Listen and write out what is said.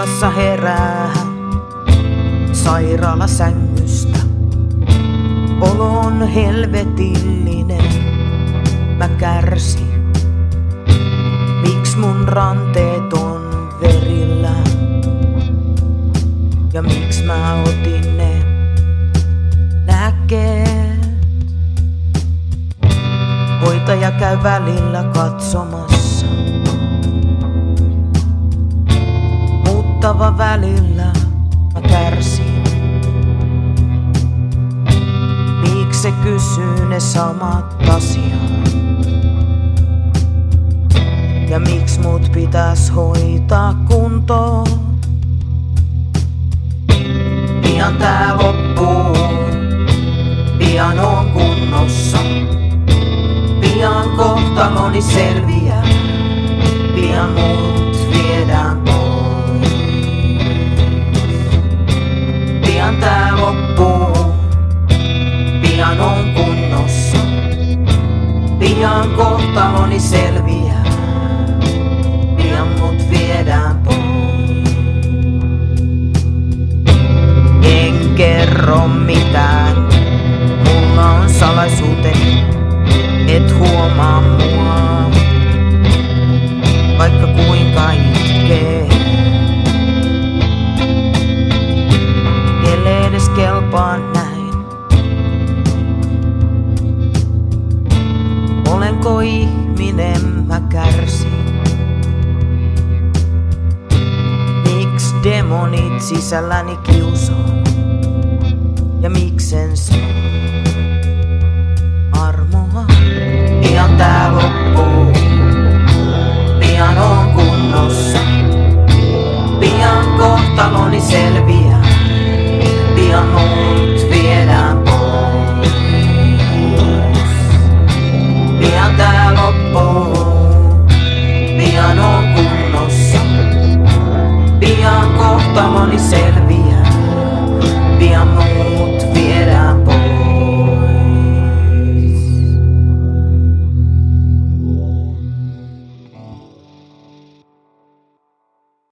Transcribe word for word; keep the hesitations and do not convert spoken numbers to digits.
Unessa herää sairaalasängystä. Olo on helvetillinen, mä kärsin. Miks mun ranteet on verillä? Ja miks mä otin ne lääkkeet? Hoitaja käy välillä katsomassa. Muuttava välillä mä kärsin. Miks se kysyy ne samat asiat? Ja miks mut pitäis hoitaa kuntoon? Pian tää loppuu, pian on kunnossa. Pian kohtaloni selviää, pian mut viedään pois. Pian tää loppuu, pian on kunnossa. Pian kohtaloni selviää, pian mut viedään pois. En kerro mitään, mulla on salaisuuteni, et huomaa mua, vaikka kuinka itkee. Kelle edes kelpaa näin? Olenko ihminen, mä kärsin? Miks demonit sisälläni kiusaa? Ja miksen saa armoa? Pian tää loppuu, pian on kunnossa. Pian kohtaloni selviää.